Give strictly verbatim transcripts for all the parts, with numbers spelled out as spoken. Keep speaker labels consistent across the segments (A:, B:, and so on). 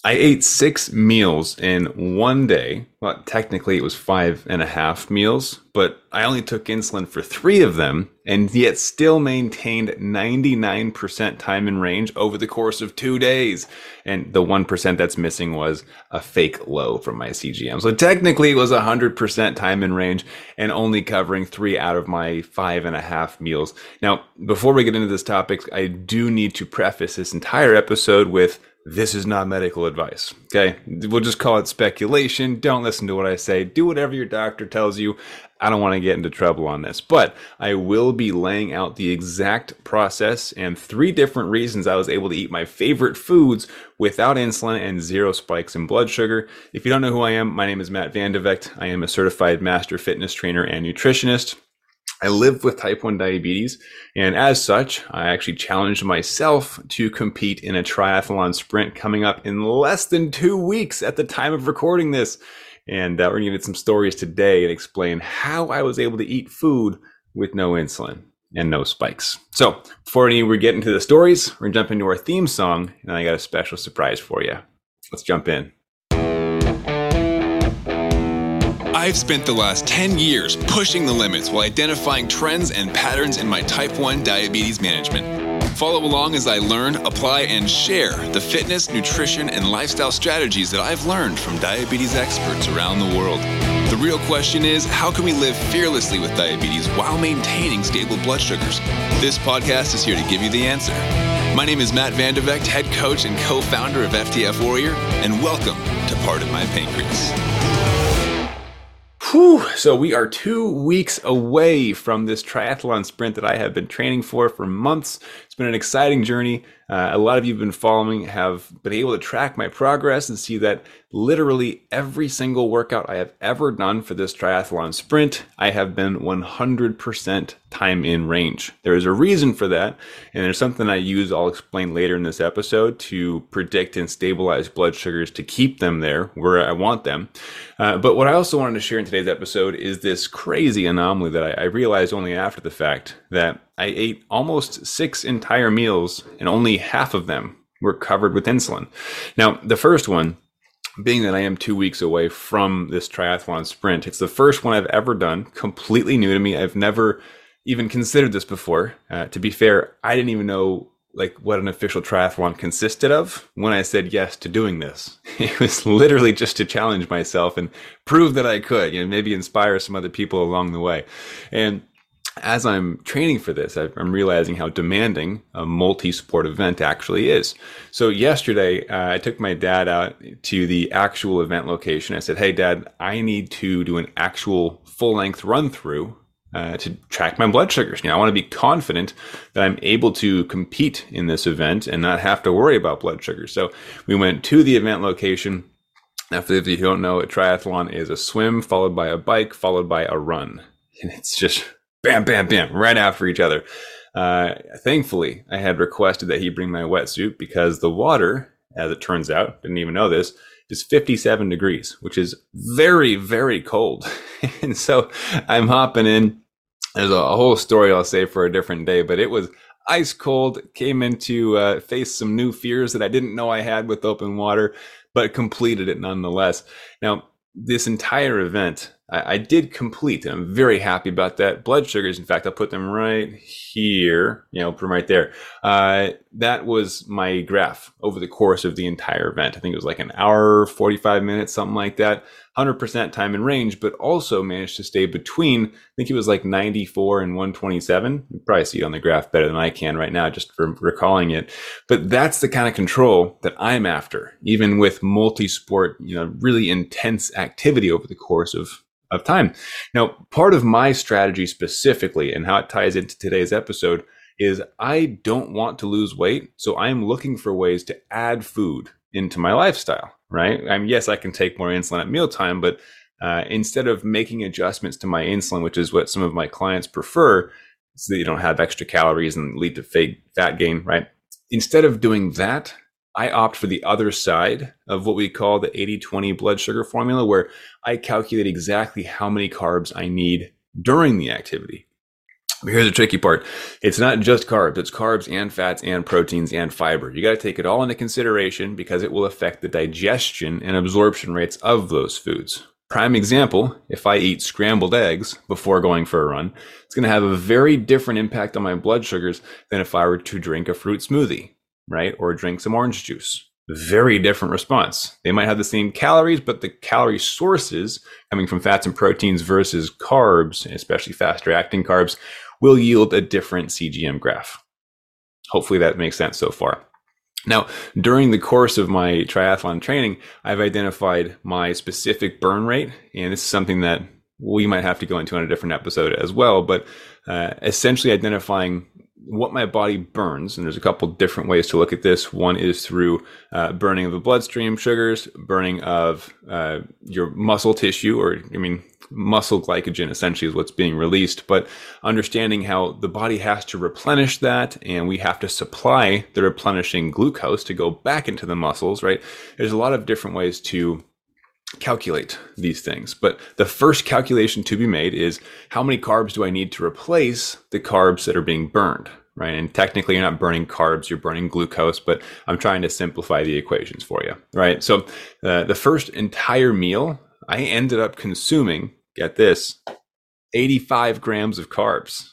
A: I ate six meals in one day. Well, technically it was five and a half meals, but I only took insulin for three of them and yet still maintained ninety-nine percent time in range over the course of two days. And the one percent that's missing was a fake low from my C G M. So technically it was one hundred percent time in range and only covering three out of my five and a half meals. Now, before we get into this topic, I do need to preface this entire episode with this is not medical advice, okay? We'll just call it speculation. Don't listen to what I say. Do whatever your doctor tells you. I don't want to get into trouble on this, but I will be laying out the exact process and three different reasons I was able to eat my favorite foods without insulin and zero spikes in blood sugar. If you don't know who I am, my name is Matt Vandevecht. I am a certified master fitness trainer and nutritionist. I live with type one diabetes, and as such, I actually challenged myself to compete in a triathlon sprint coming up in less than two weeks at the time of recording this. And uh, we're going to get some stories today and explain how I was able to eat food with no insulin and no spikes. So before we get into the stories, we're going to jump into our theme song, and I got a special surprise for you. Let's jump in.
B: I've spent the last ten years pushing the limits while identifying trends and patterns in my type one diabetes management. Follow along as I learn, apply, and share the fitness, nutrition, and lifestyle strategies that I've learned from diabetes experts around the world. The real question is, how can we live fearlessly with diabetes while maintaining stable blood sugars? This podcast is here to give you the answer. My name is Matt Vandevecht, head coach and co-founder of F T F Warrior, and welcome to Pardon My Pancreas.
A: Whew. So we are two weeks away from this triathlon sprint that I have been training for for months. It's been an exciting journey. Uh, a lot of you have been following, have been able to track my progress and see that literally every single workout I have ever done for this triathlon sprint, I have been one hundred percent time in range. There is a reason for that, and there's something I use I'll explain later in this episode to predict and stabilize blood sugars to keep them there where I want them. Uh, but what I also wanted to share in today's episode is this crazy anomaly that I, I realized only after the fact, that I ate almost six entire meals and only half of them were covered with insulin. Now, the first one being that I am two weeks away from this triathlon sprint. It's the first one I've ever done, completely new to me. I've never even considered this before. Uh, to be fair, I didn't even know like what an official triathlon consisted of when I said yes to doing this. It was literally just to challenge myself and prove that I could, you know, maybe inspire some other people along the way. And as I'm training for this, I'm realizing how demanding a multi-sport event actually is. So yesterday, uh, I took my dad out to the actual event location. I said, hey, Dad, I need to do an actual full-length run-through uh, to track my blood sugars. You know, I want to be confident that I'm able to compete in this event and not have to worry about blood sugars. So we went to the event location. Now, for those of you who don't know, a triathlon is a swim followed by a bike followed by a run. And it's just bam, bam, bam, right after each other. Uh, thankfully, I had requested that he bring my wetsuit because the water, as it turns out, didn't even know this, is fifty-seven degrees, which is very, very cold. And so I'm hopping in. There's a whole story I'll say for a different day, but it was ice cold. Came into uh, face some new fears that I didn't know I had with open water, but completed it nonetheless. Now, this entire event, I, I did complete, and I'm very happy about that. Blood sugars, in fact, I'll put them right here, you know, put them right there. Uh, that was my graph over the course of the entire event. I think it was like an hour, forty-five minutes, something like that. one hundred percent time in range, but also managed to stay between, I think it was like ninety-four and one twenty-seven. You probably see it on the graph better than I can right now, just for recalling it. But that's the kind of control that I'm after, even with multi-sport, you know, really intense activity over the course of of time. Now, part of my strategy specifically and how it ties into today's episode is I don't want to lose weight. So I'm looking for ways to add food into my lifestyle, right? I mean, yes, I can take more insulin at mealtime, but uh, instead of making adjustments to my insulin, which is what some of my clients prefer, so that you don't have extra calories and lead to fake fat gain, right? Instead of doing that, I opt for the other side of what we call the eighty twenty blood sugar formula, where I calculate exactly how many carbs I need during the activity. But here's the tricky part. It's not just carbs. It's carbs and fats and proteins and fiber. You got to take it all into consideration because it will affect the digestion and absorption rates of those foods. Prime example, if I eat scrambled eggs before going for a run, it's going to have a very different impact on my blood sugars than if I were to drink a fruit smoothie, right? Or drink some orange juice. Very different response. They might have the same calories, but the calorie sources coming from fats and proteins versus carbs, especially faster acting carbs, will yield a different C G M graph. Hopefully that makes sense so far. Now, during the course of my triathlon training, I've identified my specific burn rate, and this is something that we might have to go into on a different episode as well, but uh, essentially identifying what my body burns. And there's a couple different ways to look at this. One is through uh, burning of the bloodstream sugars, burning of uh, your muscle tissue, or I mean, muscle glycogen essentially is what's being released, but understanding how the body has to replenish that and we have to supply the replenishing glucose to go back into the muscles, right? There's a lot of different ways to calculate these things. But the first calculation to be made is how many carbs do I need to replace the carbs that are being burned, right? And technically you're not burning carbs, you're burning glucose, but I'm trying to simplify the equations for you, right? So uh, the first entire meal, I ended up consuming, get this, eighty-five grams of carbs.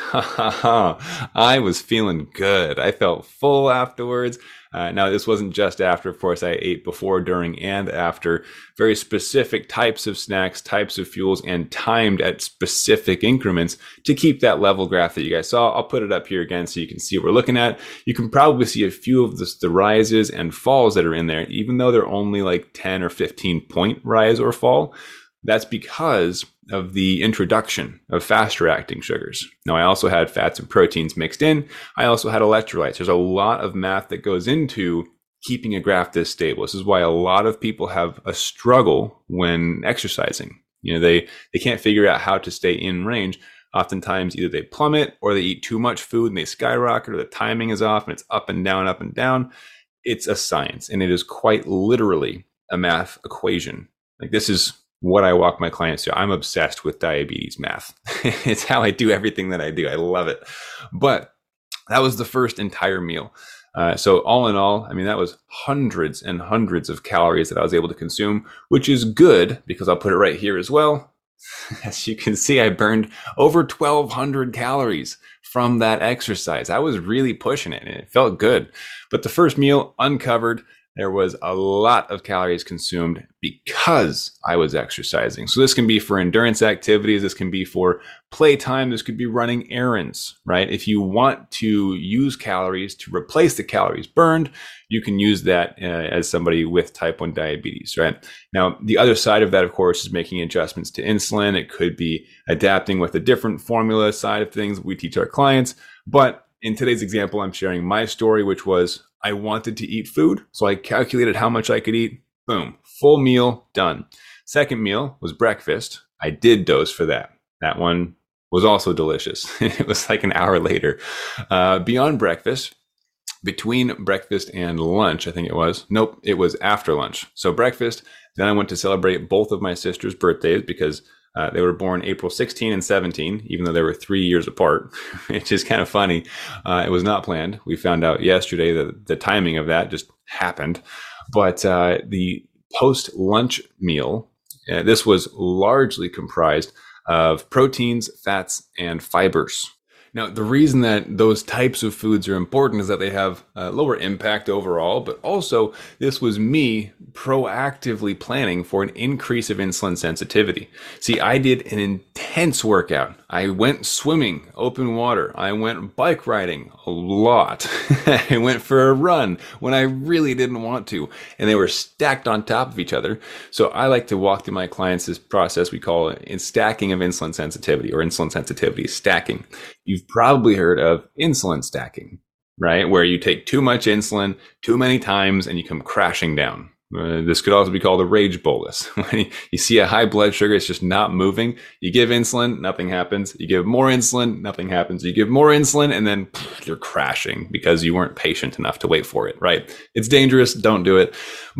A: I was feeling good. I felt full afterwards. Uh, now, this wasn't just after, of course, I ate before, during, and after very specific types of snacks, types of fuels, and timed at specific increments to keep that level graph that you guys saw. I'll put it up here again so you can see what we're looking at. You can probably see a few of the, the rises and falls that are in there, even though they're only like ten or fifteen point rise or fall. That's because of the introduction of faster acting sugars. Now, I also had fats and proteins mixed in. I also had electrolytes. There's a lot of math that goes into keeping a graph this stable. This is why a lot of people have a struggle when exercising. You know, they, they can't figure out how to stay in range. Oftentimes, either they plummet or they eat too much food and they skyrocket, or the timing is off and it's up and down, up and down. It's a science, and it is quite literally a math equation. Like, this is what I walk my clients through. I'm obsessed with diabetes math. It's how I do everything that I do. I love it. But that was the first entire meal. Uh, so all in all, I mean, that was hundreds and hundreds of calories that I was able to consume, which is good because I'll put it right here as well. As you can see, I burned over twelve hundred calories from that exercise. I was really pushing it and it felt good. But the first meal, uncovered, there was a lot of calories consumed because I was exercising. So this can be for endurance activities. This can be for playtime. This could be running errands, right? If you want to use calories to replace the calories burned, you can use that uh, as somebody with type one diabetes, right? Now, the other side of that, of course, is making adjustments to insulin. It could be adapting with a different formula side of things we teach our clients. But in today's example, I'm sharing my story, which was I wanted to eat food. So I calculated how much I could eat. Boom, full meal done. Second meal was breakfast. I did dose for that. That one was also delicious. It was like an hour later. Uh, beyond breakfast, between breakfast and lunch, I think it was. Nope, it was after lunch. So breakfast, then I went to celebrate both of my sisters' birthdays because Uh, they were born April sixteenth and seventeenth, even though they were three years apart. It's just kind of funny. Uh, it was not planned. We found out yesterday that the timing of that just happened. But uh, the post-lunch meal, uh, this was largely comprised of proteins, fats, and fibers. Now, the reason that those types of foods are important is that they have a lower impact overall, but also this was me proactively planning for an increase of insulin sensitivity. See, I did an intense workout. I went swimming, open water. I went bike riding a lot. I went for a run when I really didn't want to, and they were stacked on top of each other. So I like to walk through my clients this process we call it stacking of insulin sensitivity, or insulin sensitivity stacking. You've probably heard of insulin stacking, right? Where you take too much insulin too many times and you come crashing down. Uh, this could also be called a rage bolus. When you see a high blood sugar, it's just not moving. You give insulin, nothing happens. You give more insulin, nothing happens. You give more insulin, and then pff, you're crashing because you weren't patient enough to wait for it, right? It's dangerous. Don't do it. But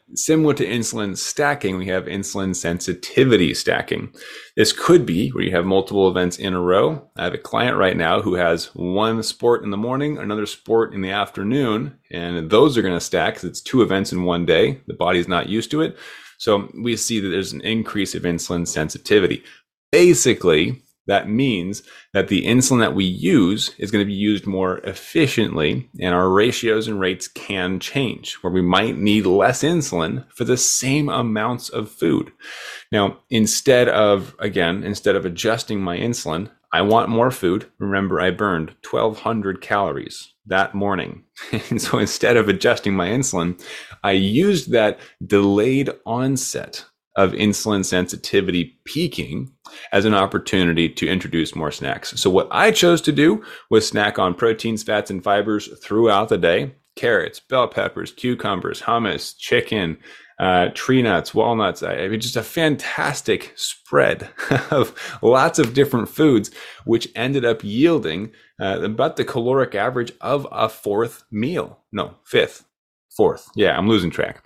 A: similar to insulin stacking, we have insulin sensitivity stacking. This could be where you have multiple events in a row. I have a client right now who has one sport in the morning, another sport in the afternoon, and those are going to stack because it's two events in one day. The body's not used to it. So we see that there's an increase of insulin sensitivity. Basically, that means that the insulin that we use is going to be used more efficiently, and our ratios and rates can change, where we might need less insulin for the same amounts of food. Now, instead of, again, instead of adjusting my insulin, I want more food. Remember, I burned twelve hundred calories that morning. And so instead of adjusting my insulin, I used that delayed onset of insulin sensitivity peaking as an opportunity to introduce more snacks. So what I chose to do was snack on proteins, fats, and fibers throughout the day: carrots, bell peppers, cucumbers, hummus, chicken, uh, tree nuts, walnuts. I mean, just a fantastic spread of lots of different foods, which ended up yielding uh, about the caloric average of a fourth meal. No, fifth, fourth. Yeah, I'm losing track.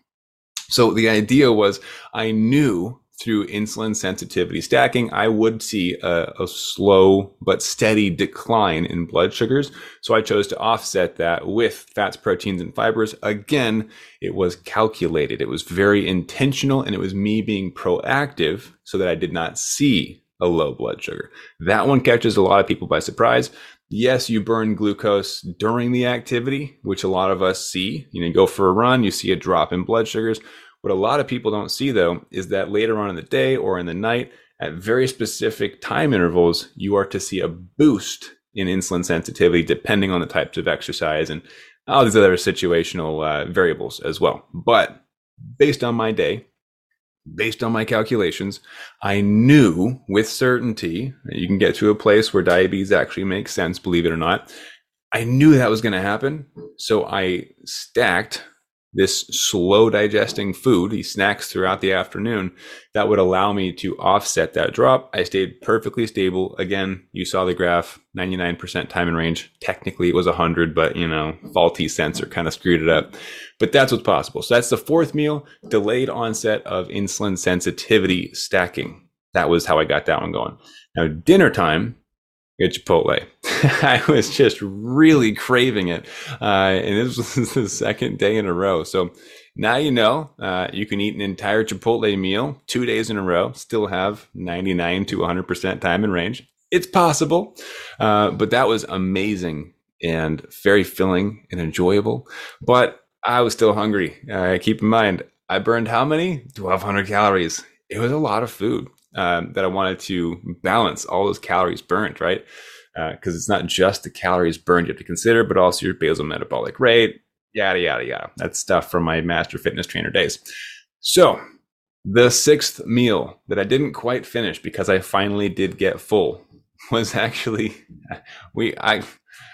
A: So the idea was, I knew through insulin sensitivity stacking, I would see a, a slow but steady decline in blood sugars. So I chose to offset that with fats, proteins, and fibers. Again, it was calculated. It was very intentional, and it was me being proactive so that I did not see a low blood sugar. That one catches a lot of people by surprise. Yes, you burn glucose during the activity, which a lot of us see. You know, you go for a run, you see a drop in blood sugars. What a lot of people don't see, though, is that later on in the day or in the night, at very specific time intervals, you are to see a boost in insulin sensitivity depending on the types of exercise and all these other situational uh, variables as well. But based on my day, based on my calculations, I knew with certainty, you can get to a place where diabetes actually makes sense, believe it or not. I knew that was going to happen. So I stacked this slow digesting food, these snacks throughout the afternoon, that would allow me to offset that drop. I stayed perfectly stable. Again, you saw the graph, ninety-nine percent time in range. Technically it was one hundred, but you know, faulty sensor kind of screwed it up. But that's what's possible. So that's the fourth meal, delayed onset of insulin sensitivity stacking. That was how I got that one going. Now, dinner time, get Chipotle. I was just really craving it. Uh, and this was the second day in a row. So now you know, uh, you can eat an entire Chipotle meal two days in a row, still have ninety-nine to one hundred percent time in range. It's possible. Uh, but that was amazing and very filling and enjoyable. But I was still hungry. Uh, keep in mind, I burned how many? twelve hundred calories. It was a lot of food. Um, that I wanted to balance all those calories burnt, right? Because uh, it's not just the calories burned you have to consider, but also your basal metabolic rate, yada, yada, yada. That's stuff from my master fitness trainer days. So the sixth meal that I didn't quite finish because I finally did get full was actually, we I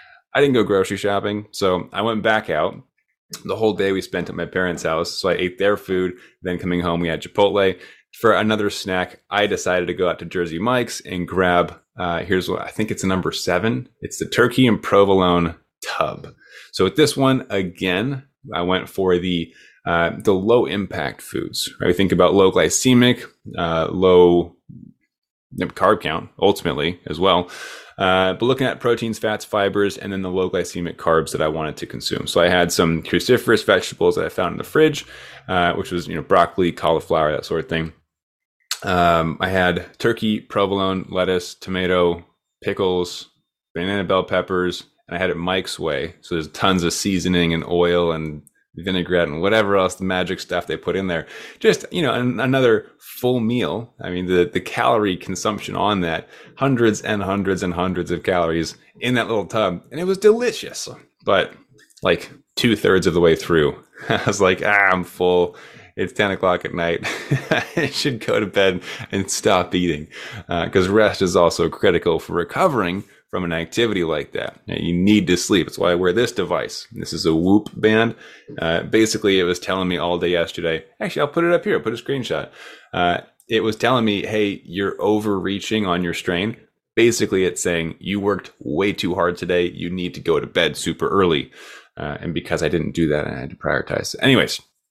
A: I didn't go grocery shopping. So I went back out. The whole day we spent at my parents' house. So I ate their food. Then coming home, we had Chipotle. For another snack, I decided to go out to Jersey Mike's and grab, uh, here's what I think it's a number seven. It's the turkey and provolone tub. So with this one, again, I went for the uh, the low impact foods. Right? We think about low glycemic, uh, low carb count, ultimately as well. Uh, but looking at proteins, fats, fibers, and then the low glycemic carbs that I wanted to consume. So I had some cruciferous vegetables that I found in the fridge, uh, which was, you know, broccoli, cauliflower, that sort of thing. Um, I had turkey, provolone, lettuce, tomato, pickles, banana bell peppers, and I had it Mike's way. So there's tons of seasoning and oil and vinaigrette and whatever else, the magic stuff they put in there. Just, you know, an, another full meal. I mean, the, the calorie consumption on that, hundreds and hundreds and hundreds of calories in that little tub. And it was delicious. But like two thirds of the way through, I was like, ah, I'm full. It's ten o'clock at night. I should go to bed and stop eating, because uh, rest is also critical for recovering from an activity like that. You need to sleep. That's why I wear this device. This is a Whoop band. Uh, basically, it was telling me all day yesterday. Actually, I'll put it up here. I'll put a screenshot. Uh, it was telling me, hey, you're overreaching on your strain. Basically, it's saying you worked way too hard today. You need to go to bed super early. Uh, and because I didn't do that, I had to prioritize. Anyways,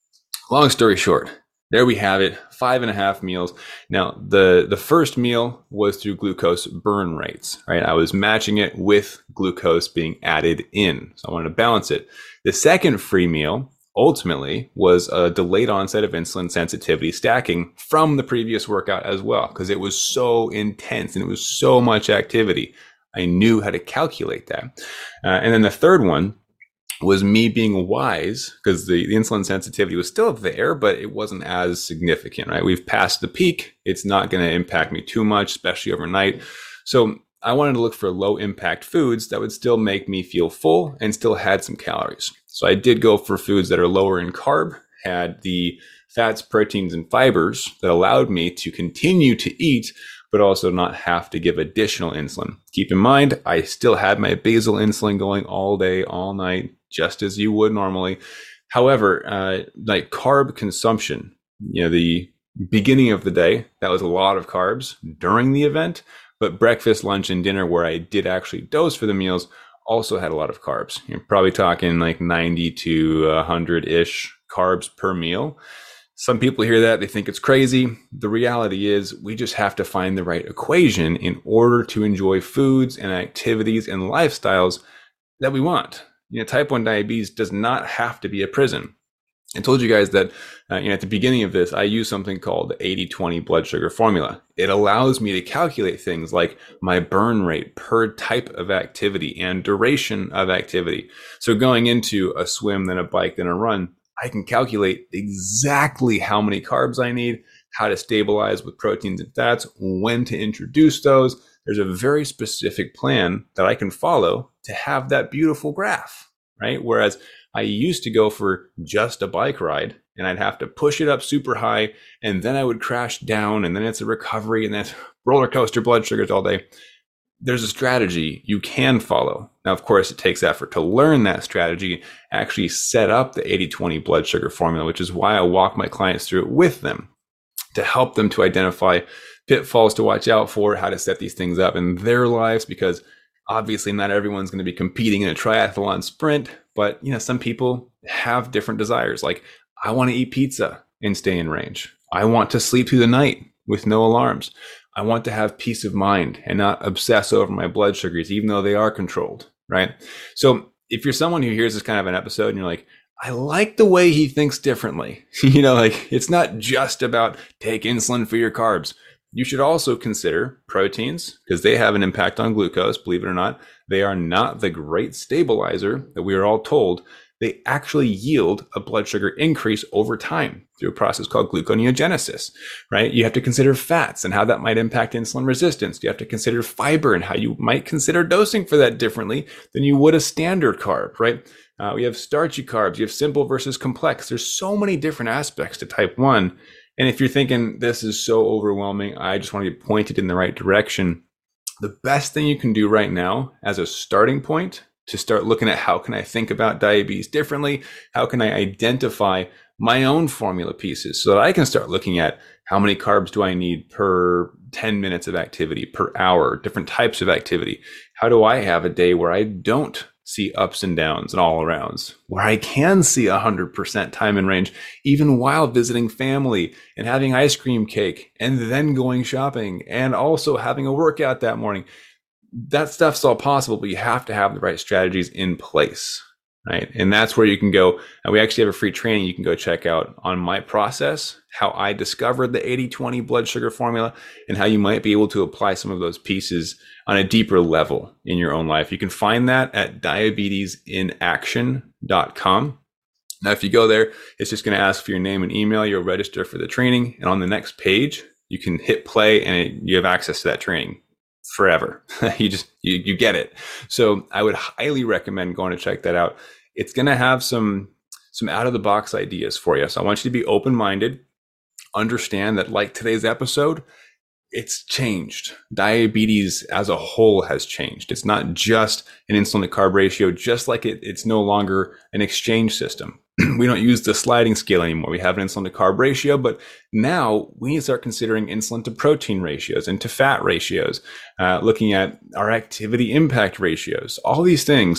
A: long story short, there we have it, five and a half meals. Now, the, the first meal was through glucose burn rates, right? I was matching it with glucose being added in. So I wanted to balance it. The second free meal ultimately was a delayed onset of insulin sensitivity stacking from the previous workout as well, because it was so intense and it was so much activity. I knew how to calculate that. Uh, and then the third one was me being wise, because the, the insulin sensitivity was still there, but it wasn't as significant, right? We've passed the peak. It's not going to impact me too much, especially overnight. So I wanted to look for low impact foods that would still make me feel full and still had some calories. So I did go for foods that are lower in carb, had the fats, proteins, and fibers that allowed me to continue to eat, but also not have to give additional insulin. Keep in mind, I still had my basal insulin going all day, all night, just as you would normally. However, uh, like carb consumption, you know, the beginning of the day, that was a lot of carbs during the event, but breakfast, lunch, and dinner, where I did actually dose for the meals, also had a lot of carbs. You're probably talking like ninety to one hundred-ish carbs per meal. Some people hear that, they think it's crazy. The reality is we just have to find the right equation in order to enjoy foods and activities and lifestyles that we want. You know, type one diabetes does not have to be a prison. I told you guys that uh, you know, at the beginning of this, I use something called the eighty twenty blood sugar formula. It allows me to calculate things like my burn rate per type of activity and duration of activity. So going into a swim, then a bike, then a run, I can calculate exactly how many carbs I need, how to stabilize with proteins and fats, when to introduce those. There's a very specific plan that I can follow to have that beautiful graph, right? Whereas I used to go for just a bike ride and I'd have to push it up super high and then I would crash down and then it's a recovery and that's roller coaster blood sugars all day. There's a strategy you can follow. Now, of course, it takes effort to learn that strategy, actually set up the eighty twenty blood sugar formula, which is why I walk my clients through it with them to help them to identify pitfalls to watch out for, how to set these things up in their lives, because obviously not everyone's going to be competing in a triathlon sprint, but you know, some people have different desires. Like, I want to eat pizza and stay in range. I want to sleep through the night with no alarms. I want to have peace of mind and not obsess over my blood sugars, even though they are controlled, right? So if you're someone who hears this kind of an episode and you're like, I like the way he thinks differently, you know, like it's not just about take insulin for your carbs. You should also consider proteins because they have an impact on glucose. Believe it or not, they are not the great stabilizer that we are all told. They actually yield a blood sugar increase over time through a process called gluconeogenesis, right? You have to consider fats and how that might impact insulin resistance. You have to consider fiber and how you might consider dosing for that differently than you would a standard carb, right? Uh, we have starchy carbs. You have simple versus complex. There's so many different aspects to type one. And if you're thinking this is so overwhelming, I just want to get pointed in the right direction. The best thing you can do right now as a starting point to start looking at how can I think about diabetes differently? How can I identify my own formula pieces so that I can start looking at how many carbs do I need per ten minutes of activity, per hour, different types of activity? How do I have a day where I don't see ups and downs and all arounds, where I can see one hundred percent time in range, even while visiting family and having ice cream cake and then going shopping and also having a workout that morning? That stuff's all possible, but you have to have the right strategies in place, right? And that's where you can go. And we actually have a free training you can go check out on my process, how I discovered the eighty twenty blood sugar formula and how you might be able to apply some of those pieces on a deeper level in your own life. You can find that at diabetes in action dot com. Now, if you go there, it's just going to ask for your name and email. You'll register for the training. And on the next page, you can hit play and it, you have access to that training forever. you just, you, you get it. So I would highly recommend going to check that out. It's going to have some, some out of the box ideas for you. So I want you to be open-minded, understand that like today's episode, it's changed. Diabetes as a whole has changed. It's not just an insulin to carb ratio, just like it, it's no longer an exchange system. We don't use the sliding scale anymore. We have an insulin to carb ratio, but now we need to start considering insulin to protein ratios and to fat ratios, uh, looking at our activity impact ratios. All these things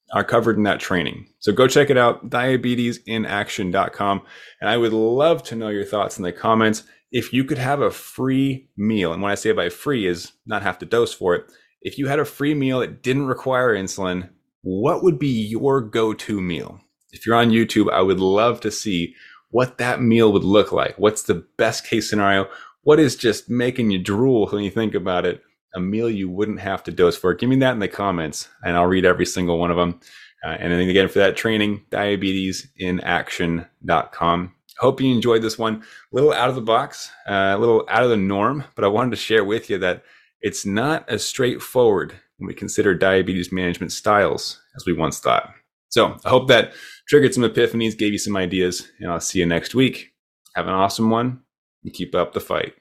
A: are covered in that training. So go check it out, diabetes in action dot com. And I would love to know your thoughts in the comments. If you could have a free meal, and when I say by free is not have to dose for it, if you had a free meal that didn't require insulin, what would be your go-to meal? If you're on YouTube, I would love to see what that meal would look like. What's the best case scenario? What is just making you drool when you think about it? A meal you wouldn't have to dose for. Give me that in the comments, and I'll read every single one of them. Uh, and then again, for that training, diabetes in action dot com. Hope you enjoyed this one. A little out of the box, uh, a little out of the norm, but I wanted to share with you that it's not as straightforward when we consider diabetes management styles as we once thought. So I hope that triggered some epiphanies, gave you some ideas, and I'll see you next week. Have an awesome one and keep up the fight.